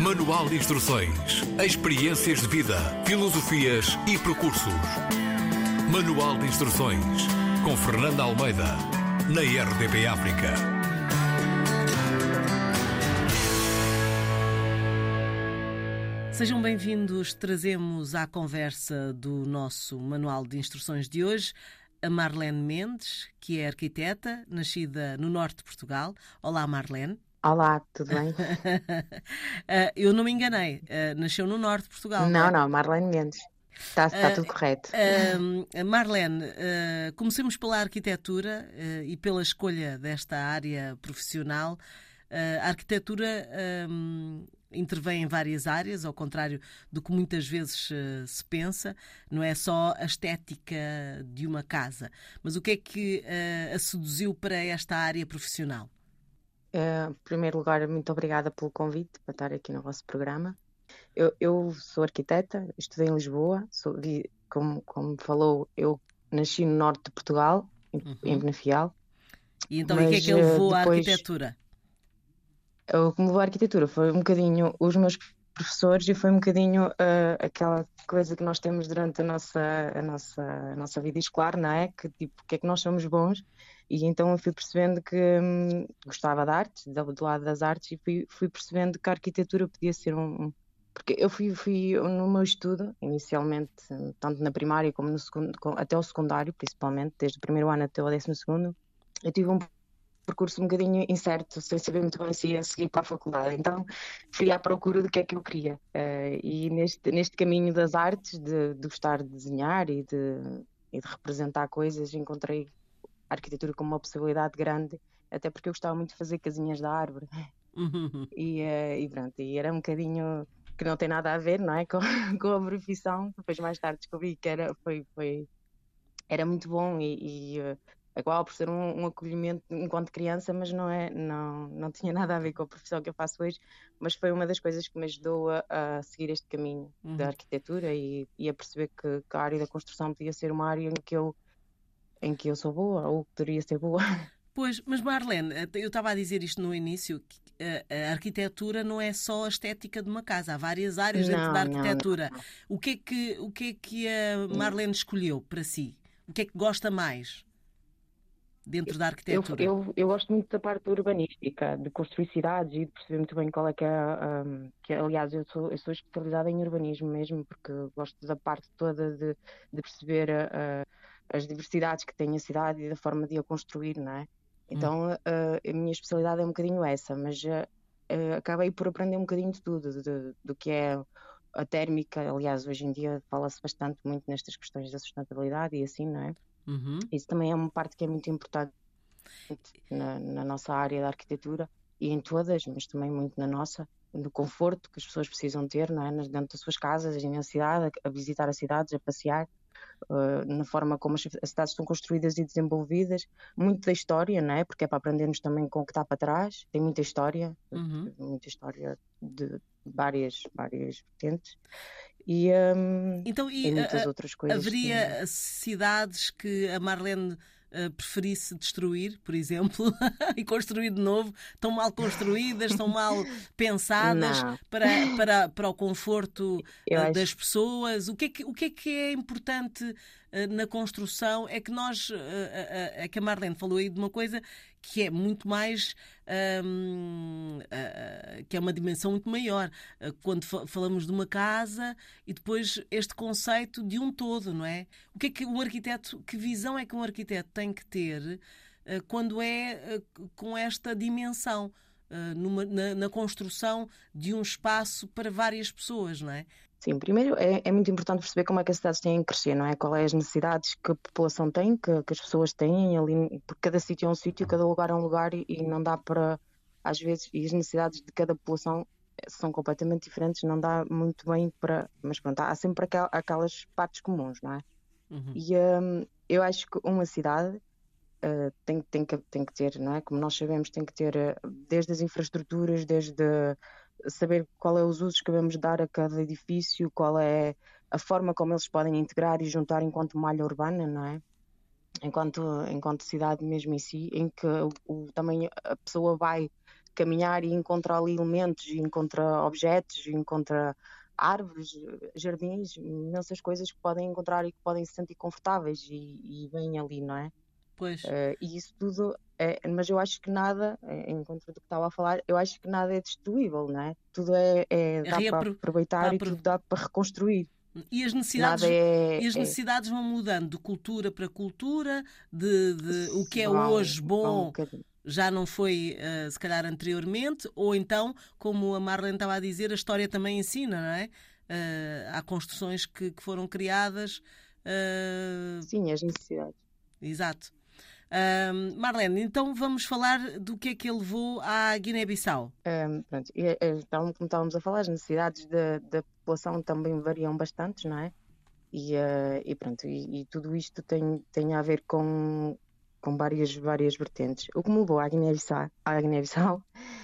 Manual de instruções, experiências de vida, filosofias e percursos. Manual de instruções, com Fernanda Almeida, na RDP África. Sejam bem-vindos. Trazemos à conversa do nosso Manual de Instruções de hoje a Marlene Mendes, que é arquiteta, nascida no norte de Portugal. Olá, Marlene. Olá, tudo bem? Eu não me enganei, nasceu no norte de Portugal, não é? Não, Marlene Mendes. Está tudo correto. Marlene, comecemos pela arquitetura e pela escolha desta área profissional. A arquitetura intervém em várias áreas, ao contrário do que muitas vezes se pensa. Não é só a estética de uma casa. Mas o que é que a seduziu para esta área profissional? Em primeiro lugar, muito obrigada pelo convite para estar aqui no vosso programa. Eu sou arquiteta, estudei em Lisboa, como falou, eu nasci no norte de Portugal, em Penafiel. E então, o que é que levou à arquitetura? O que me levou à arquitetura foi um bocadinho os meus professores e foi um bocadinho aquela coisa que nós temos durante a nossa vida escolar, não é? Que tipo, o que é que nós somos bons? E então eu fui percebendo que gostava de artes, do lado das artes, e fui percebendo que a arquitetura podia ser Porque eu fui no meu estudo, inicialmente, tanto na primária como no segundo, até o secundário, principalmente, desde o primeiro ano até o 12º, eu tive um percurso um bocadinho incerto, sem saber muito bem se ia seguir para a faculdade. Então fui à procura do que é que eu queria. E neste caminho das artes, de gostar de desenhar e de representar coisas, encontrei a arquitetura como uma possibilidade grande, até porque eu gostava muito de fazer casinhas de árvore. E pronto, e era um bocadinho que não tem nada a ver, não é? com a profissão. Depois mais tarde descobri que era muito bom e acabava por ser um acolhimento enquanto criança, mas não tinha nada a ver com a profissão que eu faço hoje, mas foi uma das coisas que me ajudou a seguir este caminho da arquitetura e a perceber que a área da construção podia ser uma área em que eu sou boa, ou poderia ser boa. Pois, mas Marlene, eu estava a dizer isto no início, que a arquitetura não é só a estética de uma casa, há várias áreas dentro da arquitetura. Não. O que é que a Marlene escolheu para si? O que é que gosta mais dentro da arquitetura? Eu gosto muito da parte urbanística, de construir cidades e de perceber muito bem qual é que é, aliás, eu sou especializada em urbanismo mesmo, porque gosto da parte toda de perceber as diversidades que tem a cidade e da forma de a construir, não é? Então a minha especialidade é um bocadinho essa, mas acabei por aprender um bocadinho de tudo, do que é a térmica. Aliás, hoje em dia fala-se bastante muito nestas questões da sustentabilidade e assim, não é? Isso também é uma parte que é muito importante na nossa área da arquitetura e em todas, mas também muito na nossa, no conforto que as pessoas precisam ter, não é? Dentro das suas casas, na cidade, a visitar as cidades, a passear, na forma como as cidades estão construídas e desenvolvidas, muito da história, não é? Porque é para aprendermos também com o que está para trás, tem muita história de várias vertentes. E muitas outras coisas. Haveria cidades que a Marlene preferisse destruir, por exemplo, e construir de novo? Estão mal construídas, estão mal pensadas para o conforto das pessoas? O que é importante na construção? É que é que a Marlene falou aí de uma coisa que é muito mais, que é uma dimensão muito maior. Quando falamos de uma casa e depois este conceito de um todo, não é? O que é que um arquiteto, que visão é que um arquiteto tem que ter quando é com esta dimensão na construção de um espaço para várias pessoas, não é? Sim, primeiro é muito importante perceber como é que as cidades têm que crescer, não é? Qual é as necessidades que a população tem, que as pessoas têm ali, porque cada sítio é um sítio, cada lugar é um lugar e não dá para, às vezes, e as necessidades de cada população são completamente diferentes, não dá muito bem para, mas pronto, há sempre aquelas partes comuns, não é? E eu acho que uma cidade tem que ter, não é? Como nós sabemos, tem que ter desde as infraestruturas, desde saber qual é os usos que devemos dar a cada edifício, qual é a forma como eles podem integrar e juntar enquanto malha urbana, não é? Enquanto cidade mesmo em si, em que também a pessoa vai caminhar e encontra ali elementos, e encontra objetos, e encontra árvores, jardins, imensas coisas que podem encontrar e que podem se sentir confortáveis e bem ali, não é? Pois. E isso tudo mas eu acho que nada, em contra do que estava a falar, eu acho que nada é destruível, não é? Tudo dá para aproveitar e tudo dá para reconstruir. E as necessidades vão mudando de cultura para cultura, de o que é hoje bom já não foi, se calhar, anteriormente, ou então, como a Marlene estava a dizer, a história também ensina, não é? Há construções que foram criadas. Sim, as necessidades. Exato. Marlene, então vamos falar do que é que levou à Guiné-Bissau. Pronto, como estávamos a falar, as necessidades da população também variam bastante, não é? E pronto, e tudo isto tem a ver com várias vertentes. O que me levou à Guiné-Bissau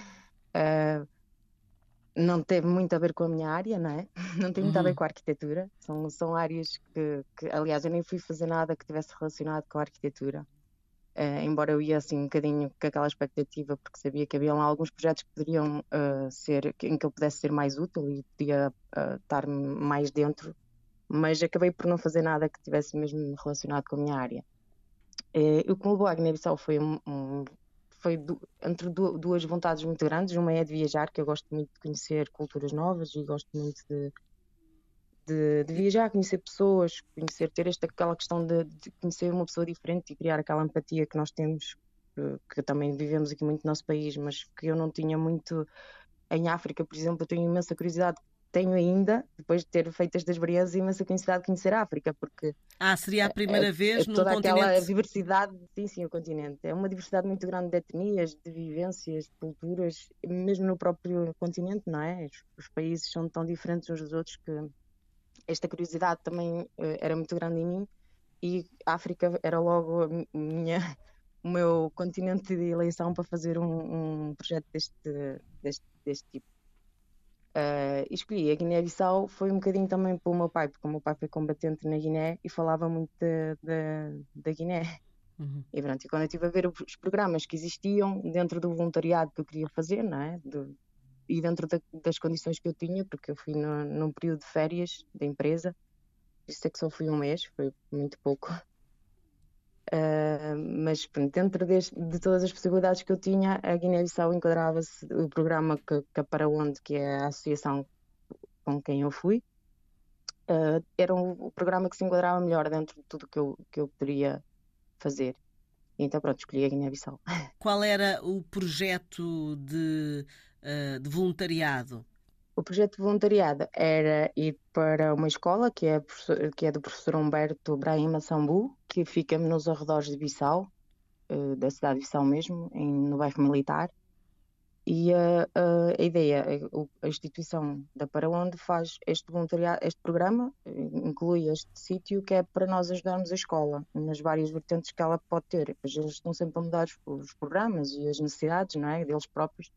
não teve muito a ver com a minha área, não é? Não tem muito a ver com a arquitetura. São áreas que, aliás, eu nem fui fazer nada que tivesse relacionado com a arquitetura. Embora eu ia assim um bocadinho com aquela expectativa, porque sabia que havia lá alguns projetos que poderiam em que eu pudesse ser mais útil e podia estar mais dentro, mas acabei por não fazer nada que tivesse mesmo relacionado com a minha área. O que me levou à Guiné-Bissau foi entre duas vontades muito grandes. Uma é de viajar, que eu gosto muito de conhecer culturas novas e gosto muito de viajar, conhecer pessoas, ter aquela questão de conhecer uma pessoa diferente e criar aquela empatia que nós temos, que também vivemos aqui muito no nosso país, mas que eu não tinha muito em África, por exemplo. Eu tenho imensa curiosidade, tenho ainda, depois de ter feito esta experiência, imensa curiosidade de conhecer a África, porque seria a primeira vez toda num aquela continente... diversidade, sim, o continente, é uma diversidade muito grande de etnias, de vivências, de culturas, mesmo no próprio continente, não é? Os países são tão diferentes uns dos outros que esta curiosidade também era muito grande em mim, e a África era logo o meu continente de eleição para fazer um projeto deste tipo. Escolhi a Guiné-Bissau, foi um bocadinho também pelo meu pai, porque o meu pai foi combatente na Guiné e falava muito da Guiné. E pronto, e quando eu estive a ver os programas que existiam dentro do voluntariado que eu queria fazer, não é? E dentro das condições que eu tinha, porque eu fui num período de férias da empresa, isso é que só fui um mês, foi muito pouco. Mas pronto, dentro de todas as possibilidades que eu tinha, a Guiné-Bissau enquadrava-se o programa que a Paraonde, que é a associação com quem eu fui, era o programa que se enquadrava melhor dentro de tudo que eu poderia fazer. Então pronto, escolhi a Guiné-Bissau. Qual era o projeto de voluntariado? O projeto de voluntariado era ir para uma escola que é do professor Humberto Brahima Sambu, que fica nos arredores de Bissau, da cidade de Bissau mesmo, no bairro Militar. E a ideia, a instituição da Paraonde faz este voluntariado, este programa, inclui este sítio, que é para nós ajudarmos a escola nas várias vertentes que ela pode ter. Pois eles estão sempre a mudar os programas e as necessidades, não é, deles próprios,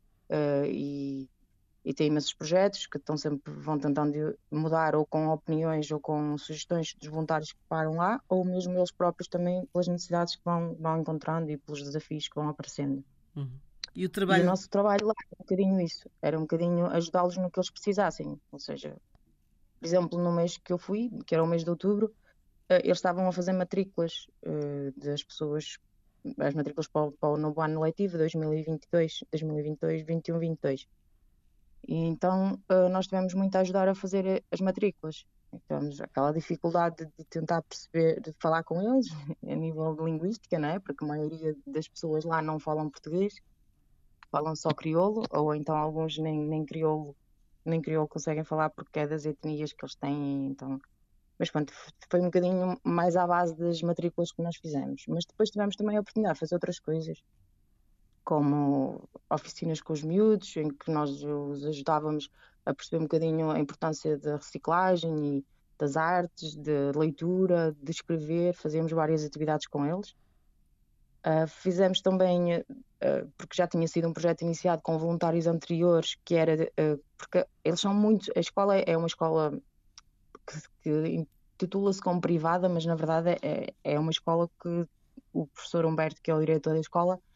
e tem imensos projetos que vão tentando mudar, ou com opiniões ou com sugestões dos voluntários que param lá, ou mesmo eles próprios também pelas necessidades que vão encontrando e pelos desafios que vão aparecendo. E o nosso trabalho lá era um bocadinho isso, era um bocadinho ajudá-los no que eles precisassem. Ou seja, por exemplo, no mês que eu fui, que era o mês de outubro, eles estavam a fazer matrículas das pessoas, as matrículas para o novo ano letivo 2022, 21, 22. E então nós tivemos muito a ajudar a fazer as matrículas. Então, aquela dificuldade de tentar perceber, de falar com eles a nível de linguística, não é? Porque a maioria das pessoas lá não falam português, falam só crioulo, ou então alguns nem crioulo conseguem falar porque é das etnias que eles têm. Então, mas pronto, foi um bocadinho mais à base das matrículas que nós fizemos. Mas depois tivemos também a oportunidade de fazer outras coisas, como oficinas com os miúdos, em que nós os ajudávamos a perceber um bocadinho a importância da reciclagem e das artes, de leitura, de escrever. Fazíamos várias atividades com eles. Fizemos também, porque já tinha sido um projeto iniciado com voluntários anteriores, que era, porque eles são muito, a escola é uma escola que intitula-se como privada, mas na verdade é uma escola que o professor Humberto, que é o diretor da escola,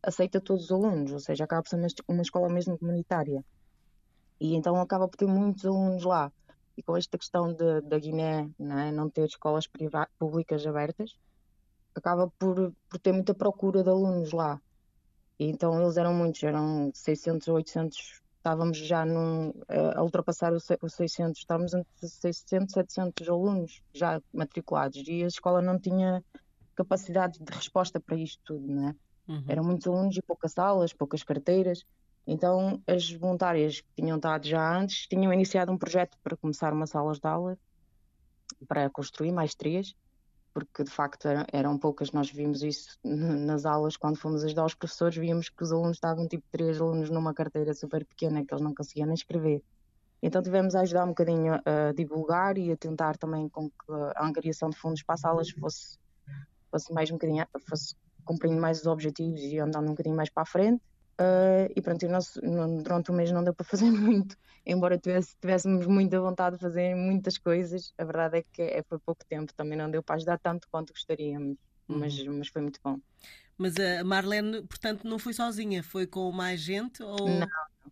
aceita todos os alunos, ou seja, acaba por ser uma escola mesmo comunitária. E então acaba por ter muitos alunos lá. E com esta questão da Guiné, não ter escolas públicas abertas, acaba por ter muita procura de alunos lá. E então eles eram muitos, eram 600 ou 800, estávamos já a ultrapassar os 600, estávamos entre 600 e 700 alunos já matriculados e a escola não tinha capacidade de resposta para isto tudo, não é? Eram muitos alunos e poucas salas, poucas carteiras. Então as voluntárias que tinham estado já antes tinham iniciado um projeto para começar uma sala de aula, para construir mais 3, porque de facto eram poucas. Nós vimos isso nas aulas quando fomos ajudar os professores, víamos que os alunos estavam tipo 3 alunos numa carteira super pequena que eles não conseguiam nem escrever. Então tivemos a ajudar um bocadinho a divulgar e a tentar também com que a angariação de fundos para as salas fosse mais um bocadinho, fosse cumprindo mais os objetivos e andando um bocadinho mais para a frente. E pronto, durante o mês não deu para fazer muito, embora tivéssemos muita vontade de fazer muitas coisas. A verdade é que foi pouco tempo, também não deu para ajudar tanto quanto gostaríamos, mas foi muito bom. Mas a Marlene, portanto, não foi sozinha, foi com mais gente? Ou... Não,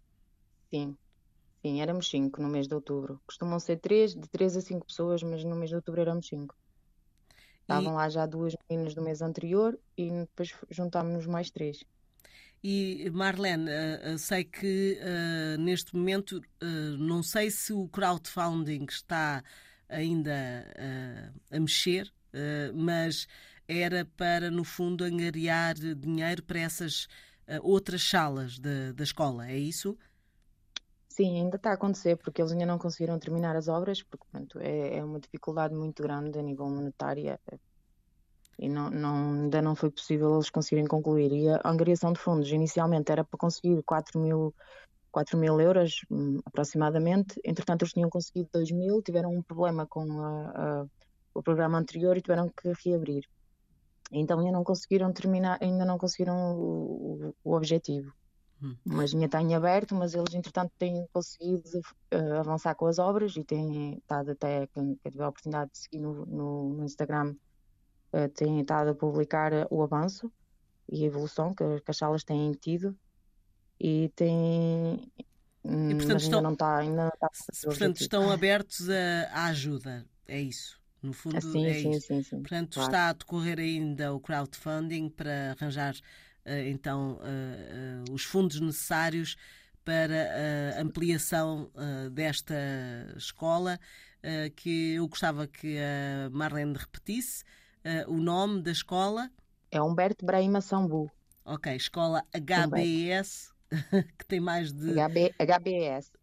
sim, éramos 5 no mês de outubro. Costumam ser 3, de 3 a 5 pessoas, mas no mês de outubro éramos 5. Estavam lá já 2 meninas do mês anterior e depois juntámos-nos mais 3. E Marlene, sei que neste momento, não sei se o crowdfunding está ainda a mexer, mas era para, no fundo, angariar dinheiro para essas outras salas da escola, é isso? Sim, ainda está a acontecer, porque eles ainda não conseguiram terminar as obras, porque pronto, é uma dificuldade muito grande a nível monetário. E ainda não foi possível eles conseguirem concluir. E a angariação de fundos inicialmente era para conseguir 4 mil euros aproximadamente. Entretanto, eles tinham conseguido 2 mil, tiveram um problema com o programa anterior e tiveram que reabrir. Então ainda não conseguiram terminar, ainda não conseguiram o objetivo. Mas ainda está em aberto, mas eles entretanto têm conseguido avançar com as obras e têm estado, até quem tiver a oportunidade de seguir no Instagram, têm estado a publicar o avanço e a evolução que as salas têm tido e têm. E, portanto, ainda não está portanto, estão abertos à ajuda, é isso. No fundo, sim, é sim, isso. Sim, portanto, claro. Está a decorrer ainda o crowdfunding para arranjar então os fundos necessários para a ampliação desta escola, que eu gostava que a Marlene repetisse o nome da escola. É Humberto Brahima Sambu. Ok, escola HBS, que tem mais de... HBS.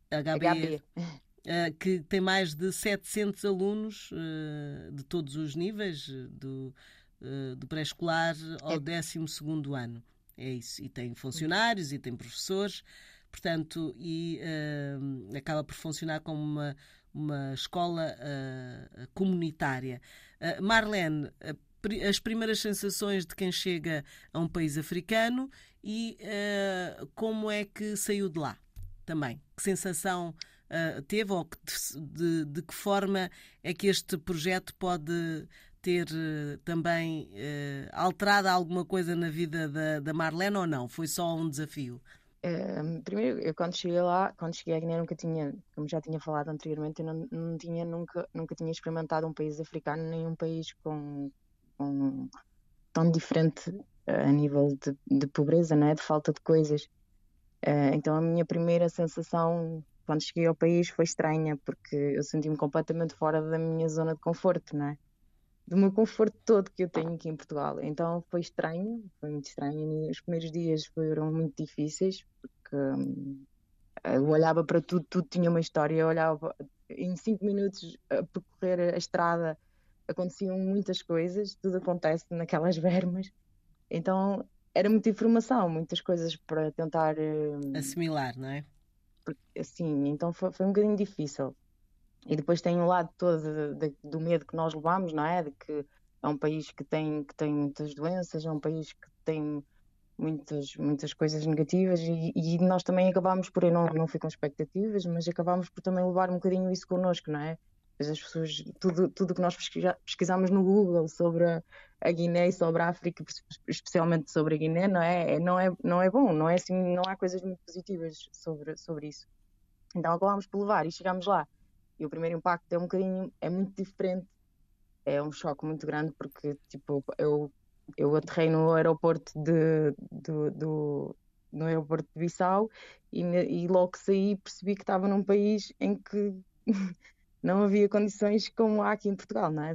Que tem mais de 700 alunos de todos os níveis, do pré-escolar ao 12º ano. É isso. E tem funcionários e tem professores, portanto, e acaba por funcionar como uma escola comunitária. Marlene, as primeiras sensações de quem chega a um país africano e como é que saiu de lá também? Que sensação teve ou de que forma é que este projeto pode ter também alterado alguma coisa na vida da Marlene ou não? Foi só um desafio? Primeiro, eu quando cheguei à Guiné, nunca tinha, como já tinha falado anteriormente, eu nunca tinha experimentado um país africano, nem um país com tão diferente a nível de pobreza, não é? De falta de coisas. Então a minha primeira sensação quando cheguei ao país foi estranha, porque eu senti-me completamente fora da minha zona de conforto, não é? Do meu conforto todo que eu tenho aqui em Portugal. Então foi muito estranho. E os primeiros dias foram muito difíceis, porque eu olhava para tudo tinha uma história. Eu olhava em 5 minutos a percorrer a estrada, aconteciam muitas coisas, tudo acontece naquelas vermas. Então era muita informação, muitas coisas para tentar assimilar, não é? Assim, então foi um bocadinho difícil. E depois tem o lado todo do medo que nós levamos, não é? De que é um país que tem muitas doenças, é um país que tem muitas coisas negativas e nós também acabámos por, eu não fui com expectativas, mas acabámos por também levar um bocadinho isso connosco, não é? Depois as pessoas, tudo que nós pesquisamos no Google sobre a Guiné e sobre a África, especialmente sobre a Guiné, não é bom, não é assim, não há coisas muito positivas sobre isso. Então acabámos por levar e chegámos lá. E o primeiro impacto é muito diferente. É um choque muito grande porque, tipo, eu aterrei no aeroporto no aeroporto de Bissau e logo que saí percebi que estava num país em que não havia condições como há aqui em Portugal, não é?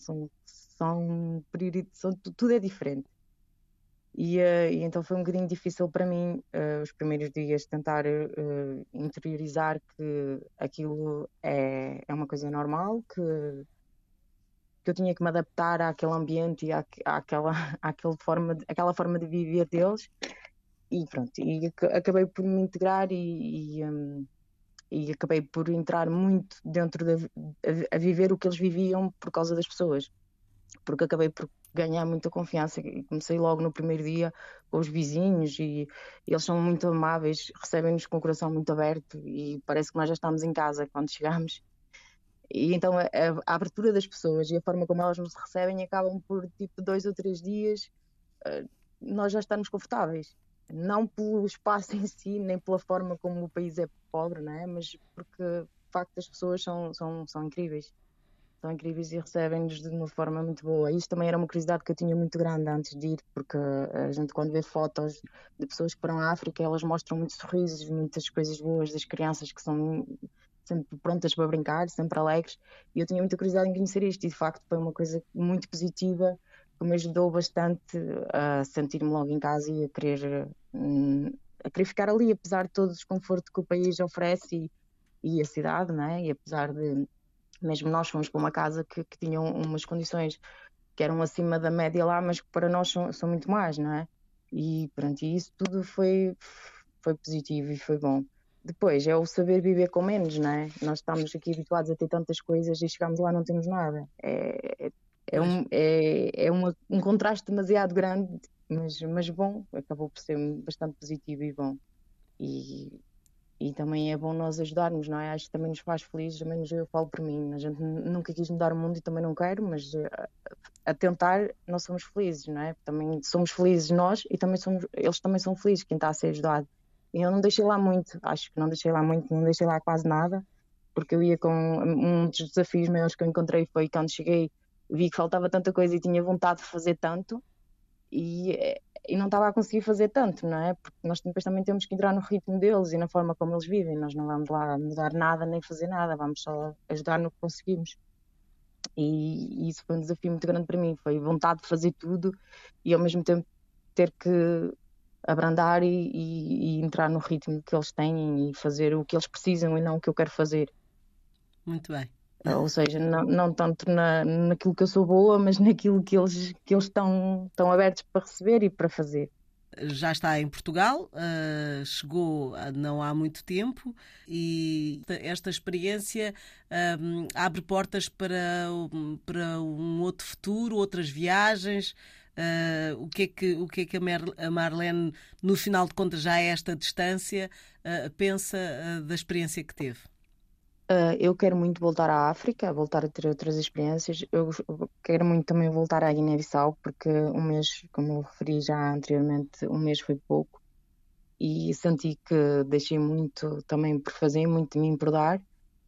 Tudo é diferente. E então foi um bocadinho difícil para mim, os primeiros dias, tentar interiorizar que aquilo é uma coisa normal, que eu tinha que me adaptar àquele ambiente e àquela forma de viver deles. E pronto, e acabei por me integrar e acabei por entrar muito dentro a viver o que eles viviam por causa das pessoas, porque acabei por ganhar muita confiança e comecei logo no primeiro dia com os vizinhos e eles são muito amáveis, recebem-nos com o coração muito aberto e parece que nós já estamos em casa quando chegamos. E então a abertura das pessoas e a forma como elas nos recebem acabam por, tipo, 2 ou 3 dias nós já estamos confortáveis. Não pelo espaço em si, nem pela forma como o país é pobre, não é? Mas porque, de facto, as pessoas são incríveis. São incríveis e recebem-nos de uma forma muito boa. Isto também era uma curiosidade que eu tinha muito grande antes de ir, porque a gente, quando vê fotos de pessoas que foram à África, elas mostram muitos sorrisos, muitas coisas boas das crianças que são sempre prontas para brincar, sempre alegres. E eu tinha muita curiosidade em conhecer isto e, de facto, foi uma coisa muito positiva que me ajudou bastante a sentir-me logo em casa e a querer ficar ali, apesar de todo o desconforto que o país oferece e a cidade, não é? E apesar de, mesmo nós fomos para uma casa que tinha umas condições que eram acima da média lá, mas que para nós são muito mais, não é? E pronto, e isso tudo foi positivo e foi bom. Depois é o saber viver com menos, não é? Nós estamos aqui habituados a ter tantas coisas e chegamos lá e não temos nada. É um contraste demasiado grande, mas bom, acabou por ser bastante positivo e bom. E também é bom nós ajudarmos, não é? Acho que também nos faz felizes, ao menos eu falo por mim. A gente nunca quis mudar o mundo e também não quero, mas a tentar nós somos felizes, não é? Também somos felizes nós e eles também são felizes, quem está a ser ajudado. E eu não deixei lá muito, acho que não deixei lá quase nada, porque eu ia com um dos desafios maiores que eu encontrei foi quando cheguei, vi que faltava tanta coisa e tinha vontade de fazer tanto e não estava a conseguir fazer tanto, não é? Porque nós depois também temos que entrar no ritmo deles e na forma como eles vivem. Nós não vamos lá mudar nada nem fazer nada, vamos só ajudar no que conseguimos. E isso foi um desafio muito grande para mim, foi vontade de fazer tudo e ao mesmo tempo ter que abrandar e entrar no ritmo que eles têm e fazer o que eles precisam e não o que eu quero fazer. Muito bem. Ou seja, não tanto naquilo que eu sou boa, mas naquilo que eles estão abertos para receber e para fazer. Já está em Portugal, chegou não há muito tempo e esta experiência abre portas para um outro futuro, outras viagens. O que é que a Marlene, no final de contas, já a esta distância, pensa da experiência que teve? Eu quero muito voltar à África, voltar a ter outras experiências. Eu quero muito também voltar à Guiné-Bissau, porque um mês, como eu referi já anteriormente, um mês foi pouco. E senti que deixei muito também por fazer, muito de mim por dar.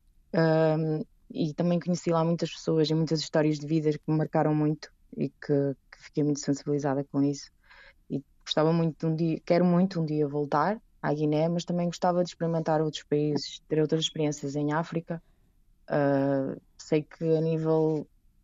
E também conheci lá muitas pessoas e muitas histórias de vida que me marcaram muito e que fiquei muito sensibilizada com isso. E gostava muito quero muito um dia voltar à Guiné, mas também gostava de experimentar outros países, ter outras experiências em África. Sei que a nível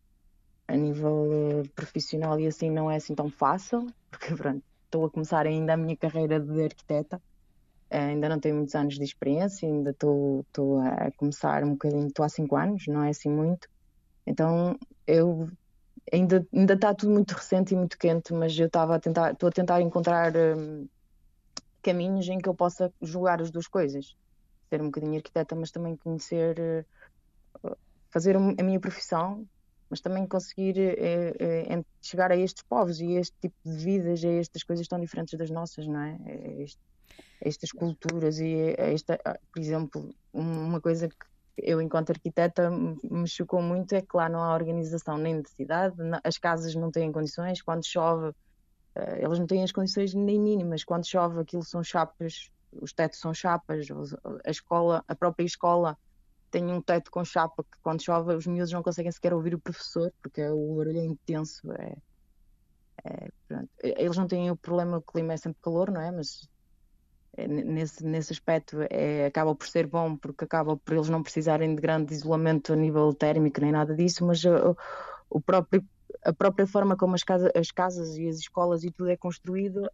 profissional e assim não é assim tão fácil, porque pronto, estou a começar ainda a minha carreira de arquiteta, ainda não tenho muitos anos de experiência, ainda estou a começar um bocadinho, estou há 5 anos, não é assim muito, então eu ainda está tudo muito recente e muito quente, mas eu estou a tentar encontrar caminhos em que eu possa jogar as duas coisas, ser um bocadinho arquiteta, mas também conhecer, fazer a minha profissão, mas também conseguir chegar a estes povos e a este tipo de vidas, a estas coisas tão diferentes das nossas, não é? Estas culturas e por exemplo, uma coisa eu enquanto arquiteta me chocou muito é que lá não há organização nem de cidade, as casas não têm condições, quando chove, elas não têm as condições nem mínimas, quando chove aquilo são chapas, os tetos são chapas, a própria escola tem um teto com chapa que quando chove os miúdos não conseguem sequer ouvir o professor, porque o barulho é intenso, pronto. Eles não têm o problema, o clima é sempre calor, não é? Mas nesse aspecto acaba por ser bom, porque acaba por eles não precisarem de grande isolamento a nível térmico nem nada disso, mas a própria forma como as casas e as escolas e tudo é construído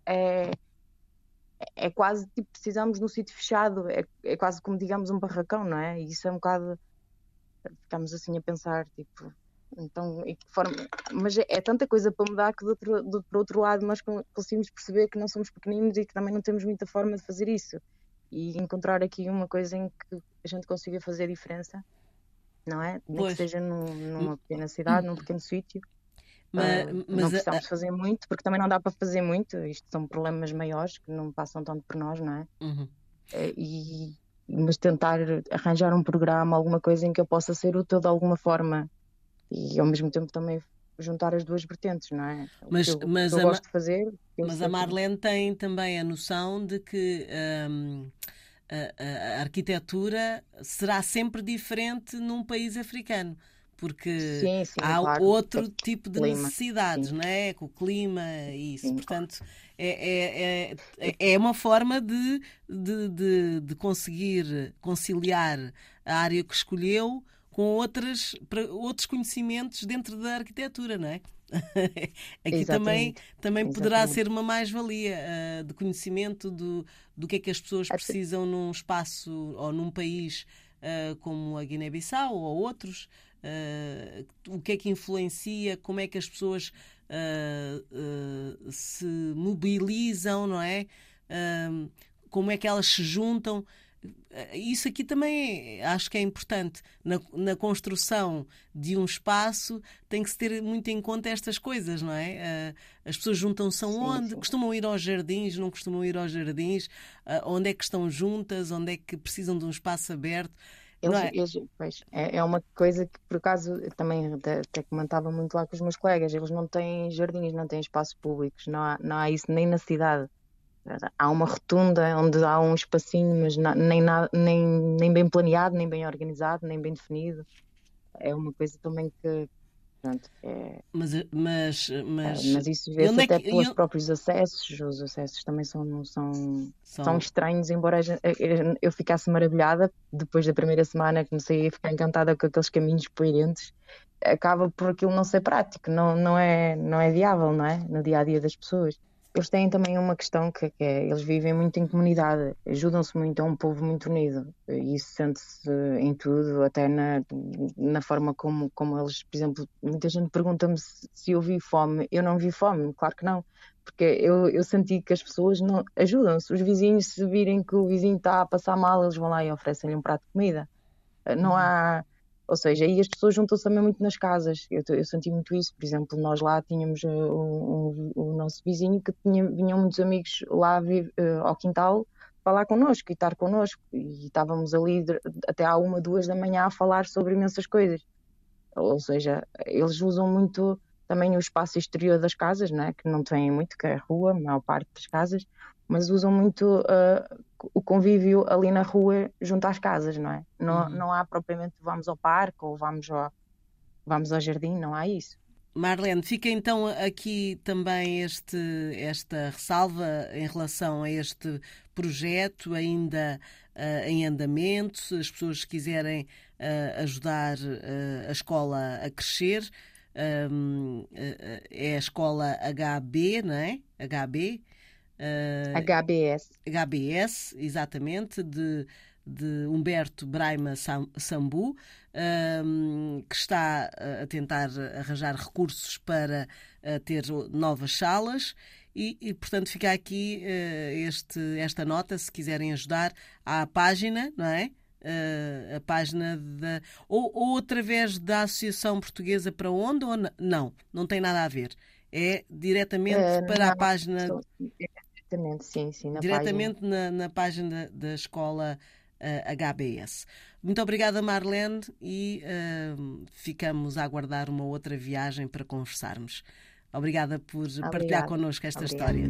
é quase tipo, precisamos de um sítio fechado, é quase como digamos um barracão, não é? E isso é um bocado, ficamos assim a pensar, tipo, então, e que forma... Mas é tanta coisa para mudar que por outro lado nós conseguimos perceber que não somos pequeninos e que também não temos muita forma de fazer isso. E encontrar aqui uma coisa em que a gente consiga fazer diferença, não é? Nem que seja numa pequena cidade, num pequeno sítio. Não precisamos fazer muito, porque também não dá para fazer muito. Isto são problemas maiores que não passam tanto por nós, não é? Uhum. Mas tentar arranjar um programa, alguma coisa em que eu possa ser útil de alguma forma e ao mesmo tempo também juntar as duas vertentes, não é? Mas eu gosto de fazer. Mas a Marlene tem também a noção de que a arquitetura será sempre diferente num país africano, porque sim, há claro, outro tipo de clima, necessidades, sim. não é? Com o clima e isso. Sim. Portanto, é uma forma de conseguir conciliar a área que escolheu com outros conhecimentos dentro da arquitetura, não é? Aqui também poderá ser uma mais-valia de conhecimento do que é que as pessoas precisam num espaço ou num país como a Guiné-Bissau ou outros, o que é que influencia, como é que as pessoas se mobilizam, não é? Como é que elas se juntam. Isso aqui também acho que é importante. Na construção de um espaço tem que se ter muito em conta estas coisas, não é? As pessoas juntam-se onde? Sim. Costumam ir aos jardins, não costumam ir aos jardins? Onde é que estão juntas? Onde é que precisam de um espaço aberto? É uma coisa que por acaso também até comentava muito lá com os meus colegas. Eles não têm jardins, não têm espaços públicos, não há isso nem na cidade. Há uma rotunda onde há um espacinho, mas nem bem planeado, nem bem organizado, nem bem definido. É uma coisa também que, pronto, Mas isso vê-se até pelos próprios acessos. Os acessos também são estranhos, embora eu ficasse maravilhada. Depois da primeira semana comecei a ficar encantada com aqueles caminhos poeirentes. Acaba por aquilo não ser prático, não é viável, não é? No dia-a-dia das pessoas. Eles têm também uma questão que é, eles vivem muito em comunidade, ajudam-se muito, é um povo muito unido, e isso sente-se em tudo, até na forma como eles, por exemplo, muita gente pergunta-me se eu vi fome. Eu não vi fome, claro que não, porque eu senti que as pessoas não ajudam-se, os vizinhos, se virem que o vizinho está a passar mal, eles vão lá e oferecem-lhe um prato de comida. Não há... Ou seja, aí as pessoas juntam-se também muito nas casas. Eu senti muito isso. Por exemplo, nós lá tínhamos o nosso vizinho que vinham muitos amigos lá ao quintal falar connosco e estar connosco. E estávamos ali até à 1, 2 da manhã a falar sobre imensas coisas. Ou seja, eles usam muito também o espaço exterior das casas, não é? Que não têm muito, que é a rua, a maior parte das casas, mas usam muito o convívio ali na rua junto às casas, não é? Não há propriamente vamos ao parque ou vamos ao jardim, não há isso. Marlene, fica então aqui também esta ressalva em relação a este projeto ainda em andamento. Se as pessoas quiserem ajudar a escola a crescer, é a escola HB, não é? HBS, exatamente, de Humberto Braima Sambu, que está a tentar arranjar recursos para ter novas salas e portanto, fica aqui esta nota, se quiserem ajudar, à página, não é? A página ou através da Associação Portuguesa para onde ou não tem nada a ver. É diretamente para a página. Diretamente, sim, diretamente na página da escola HBS. Muito obrigada, Marlene, e ficamos a aguardar uma outra viagem para conversarmos. Obrigada por partilhar connosco esta história.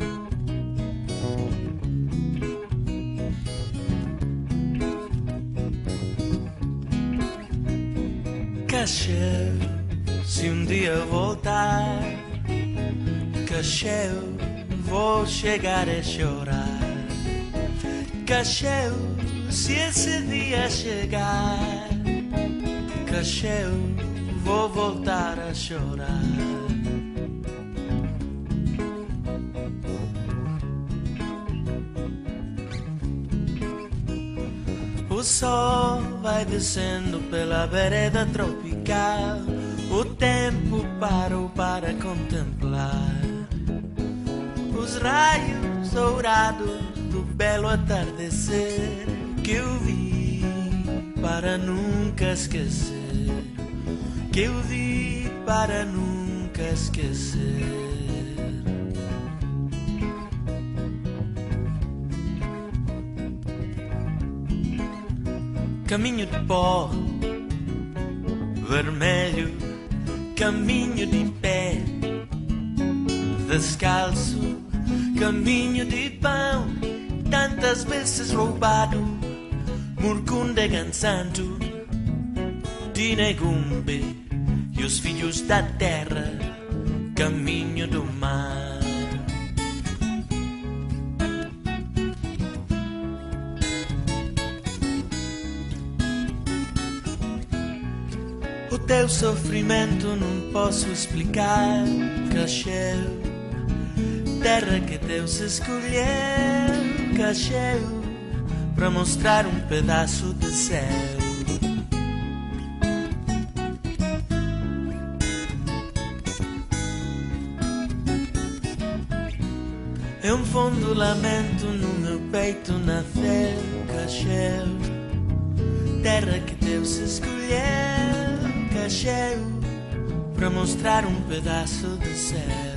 Cacheu, se um dia voltar, Cacheu, vou chegar a chorar. Cacheu, se esse dia chegar, Cacheu, vou voltar a chorar. O sol vai descendo pela vereda tropical. O tempo parou para contemplar os raios dourados do belo atardecer que eu vi para nunca esquecer, que eu vi para nunca esquecer. Caminho de pó vermelho, caminho de pé descalço, caminho de pão tantas vezes roubado, Murcunde Gansanto, Tinegumbe e os filhos da terra, caminho do mar. O teu sofrimento não posso explicar, Cacheu, terra que Deus escolheu, Cacheu, para mostrar um pedaço de céu. É um fundo lamento no meu peito nasceu, Cacheu, terra que Deus escolheu, Cacheu, para mostrar um pedaço de céu.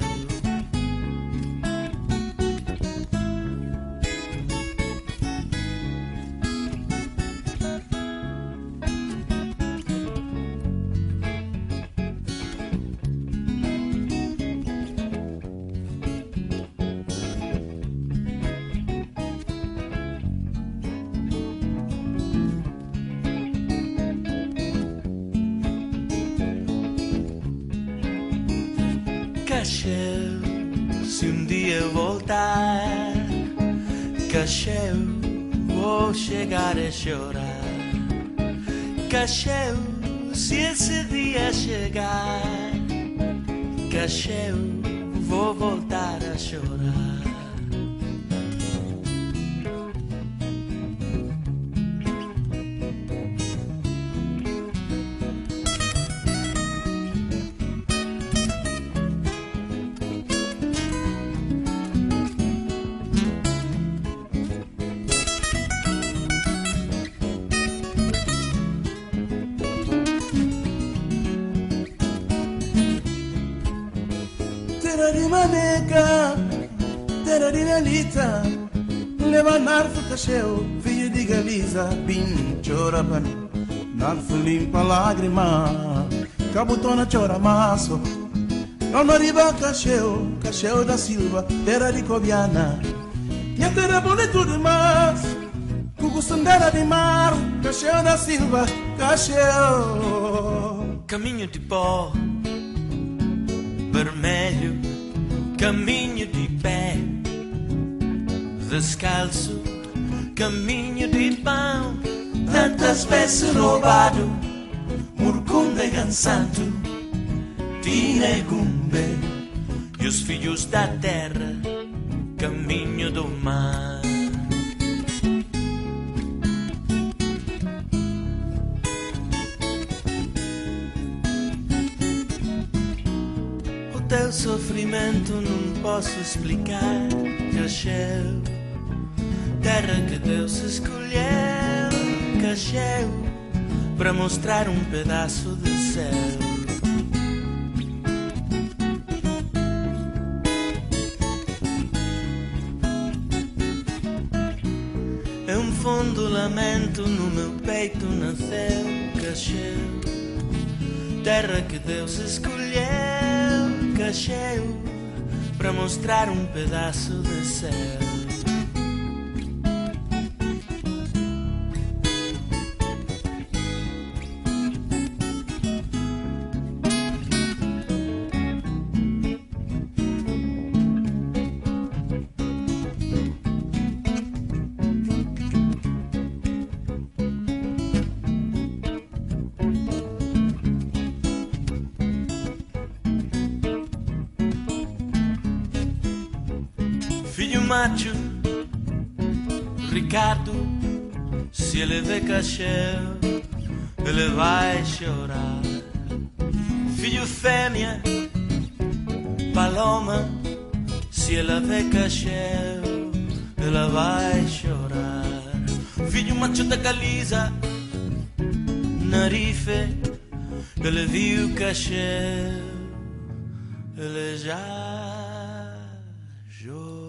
Cacheu, se um dia voltar, Cacheu, vou chegar a chorar. Cacheu, se esse dia chegar, Cacheu, vou voltar a chorar. Terra de maneca, terra de Nelita, leva narfo Cacheu, filho de Galiza, bim chora pano, narfo limpa lágrima, cabutona chora maço, não arriba Cacheu, Cacheu da Silva, terra de Cobiana, minha terra bonito demais, cuguçandera de mar, Cacheu da Silva, Cacheu. Caminho de pó vermelho, caminho de pé descalço, caminho de pão tantas vezes roubado, Murcunde Gansanto, Tinegumbe e os filhos da terra, caminho do mar. Teu sofrimento não posso explicar, Cacheu, terra que Deus escolheu, Cacheu, para mostrar um pedaço de céu. É um fundo lamento no meu peito nasceu Cacheu, terra que Deus escolheu, Cacheu, para mostrar um pedaço de céu. Macho, Ricardo, se ele vê Cacheu, ele vai chorar. Filho fêmea, Paloma, se ela vê Cacheu, ela vai chorar. Filho macho da Galiza, Narife, ele viu Cacheu, ele já chorou.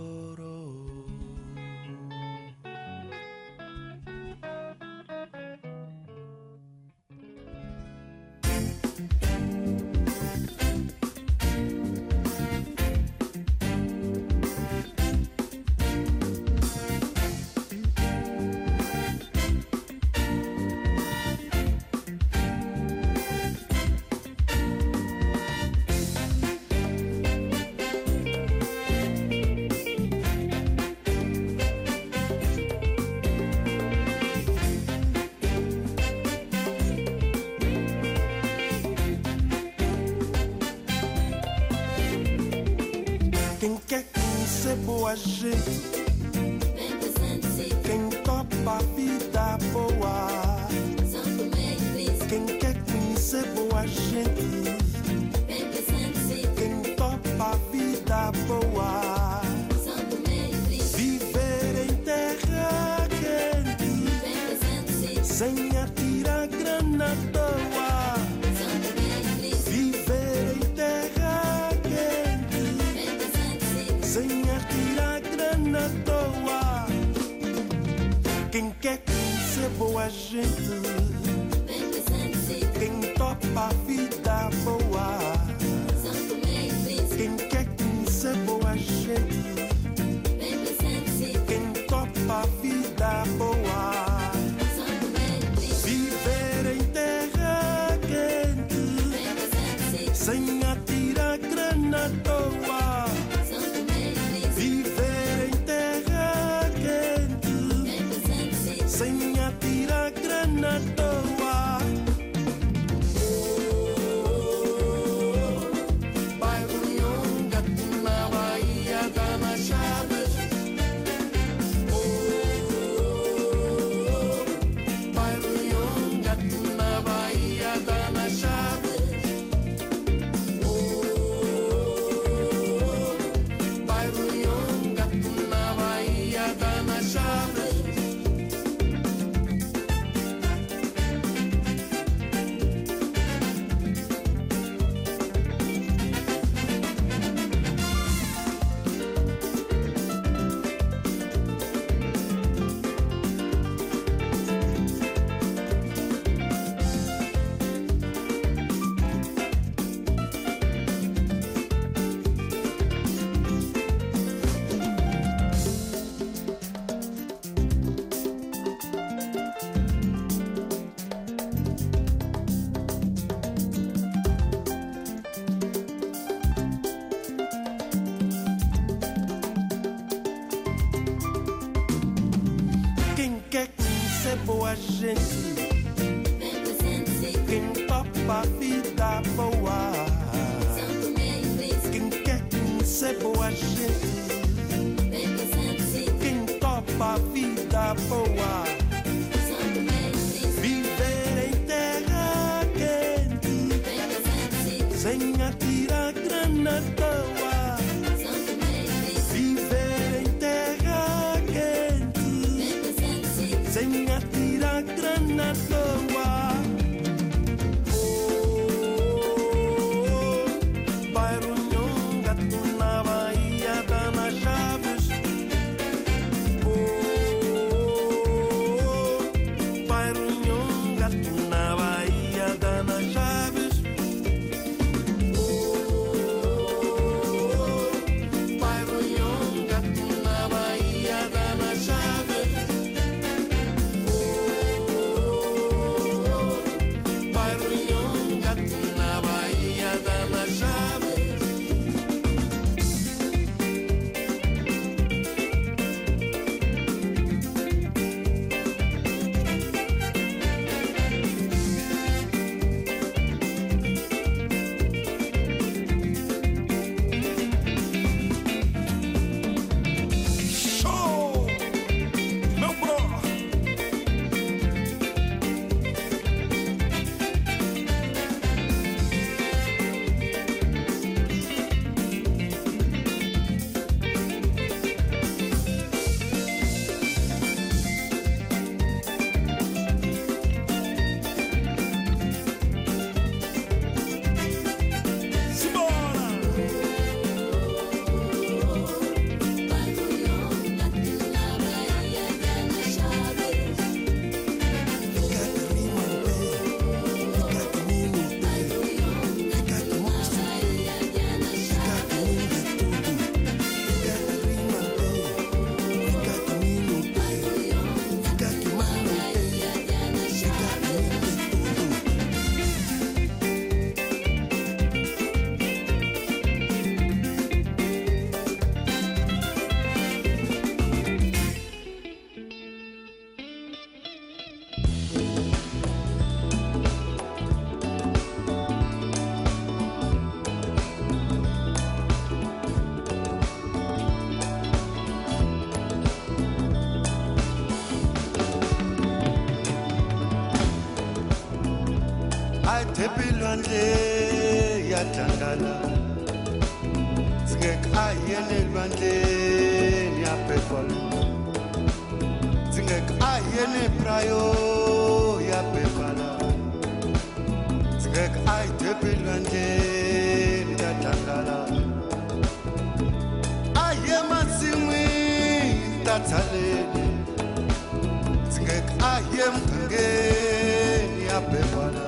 Boa gente, quem topa a vida boa, quem quer conhecer boa gente, quem topa a vida boa, viver em terra quente, sem atirar grana à toa, viver em terra quente, sem atirar grana à toa. Quem quer conhecer boa gente, quem topa a vida boa, quem quer conhecer boa gente, quem topa a vida boa, viver em terra quente, sem atirar grana à toa. Viver em terra quente, sem atirar grana à toa. Bairro Nhonga, na Bahia da Chaves. Bairro Nhonga, na Bahia da Chaves. Bairro Nhonga, na Bahia da Chaves. Quem quer conhecer boa gente, quem topa a vida boa, quem quer conhecer boa gente, quem topa a vida boa, viver em terra quente, sem atirar grana à toa. Viver em terra quente, sem atirar grana à toa. Bairro Nhonga, na Bahia da Chaves. ayithepilwandle yadlangala zingekayene elwandleni yaphefala zingekayene prayo yaphefala ayithepilwandleni yadlangala ayemasimini tathaleni ayemgangeni yaphefala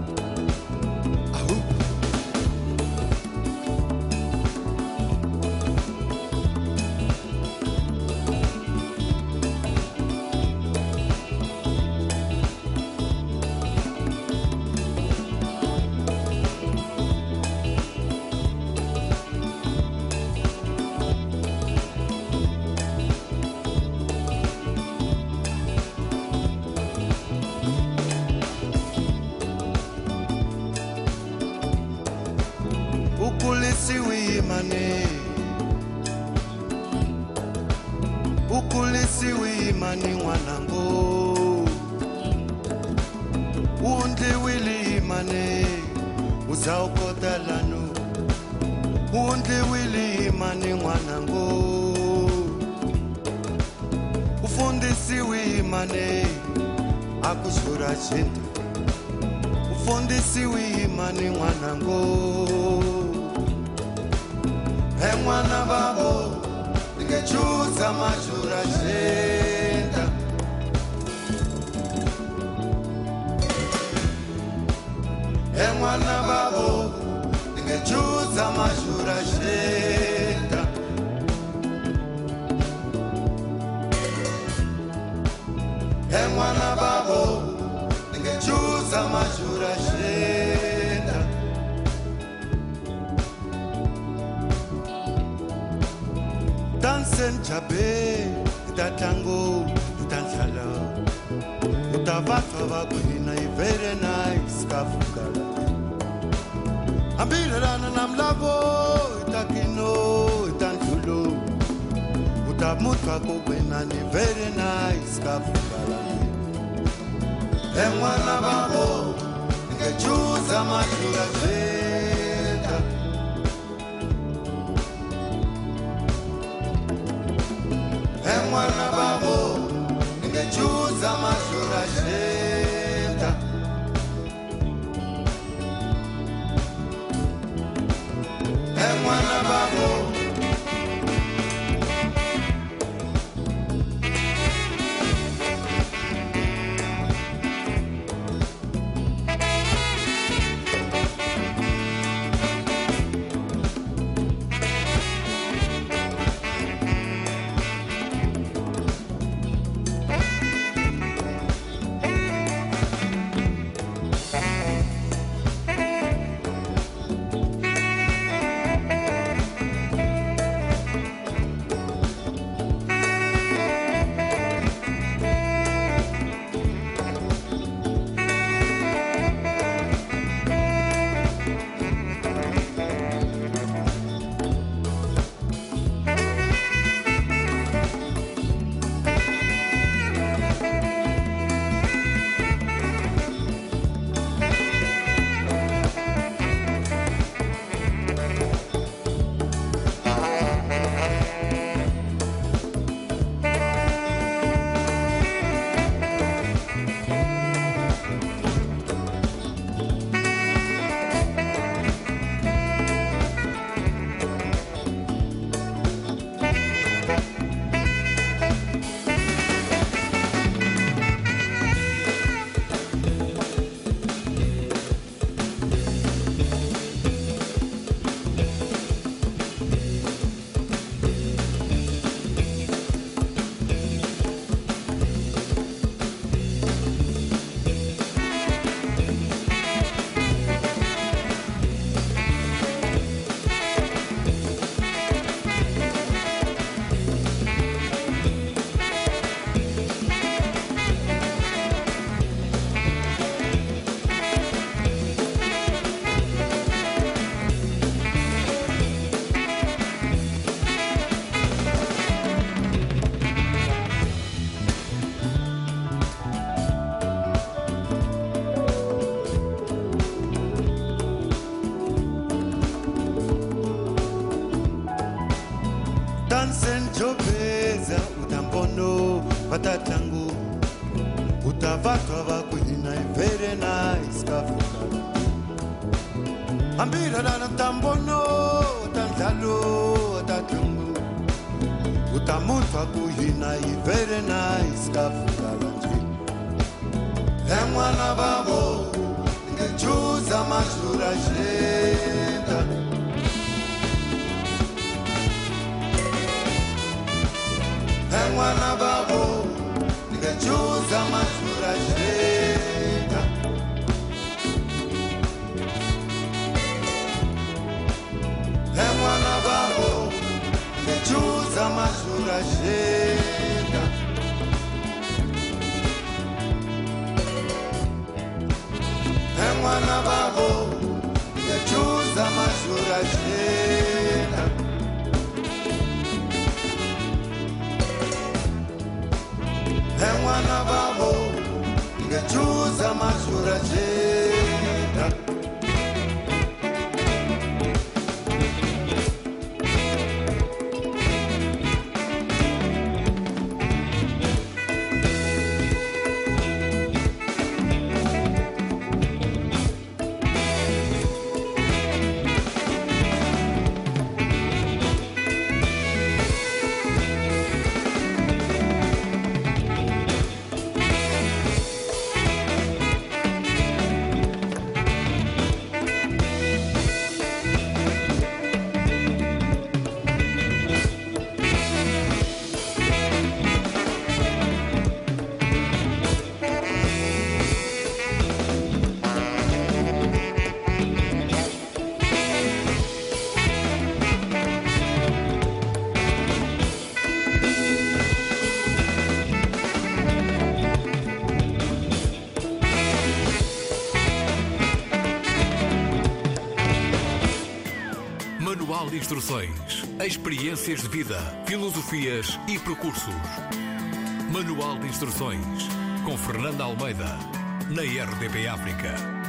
ukulisiwe imani ngwanango undliwile imani uzawukotalano undliwile imani ngwanango ufundisiwe imani akushura shintu ufundisiwe imani ngwanango mwana babo ningechuza majura jenda mwana babo ningechuza majura jenda mwana babo ningechuza majura jenda dansen chabe tatango utansala utavatwa vakwina ivere nice kafukala ambilelana namlavo itakino itantulo utamutwa kokwina ni very nice kafukala mwana babo ningechuza majura jenda mwana babo ningechuza majura jenda mwana babo Atatangu Utavatu abakuhina very nice kafukala Ambira dana tambono Tantalo atatangu Utamutu akuhina very nice kafukala Mwana babo Ngechuza mashura jenda Mwana babo Ngechuza mashura jenda Mwana babo Ngechuza mashura jenda Mwana babo Ngechuza mashura jenda Mwana babo Ngechuza mashura jenda Manual de instruções, experiências de vida, filosofias e percursos. Manual de instruções, com Fernanda Almeida, na RDP África.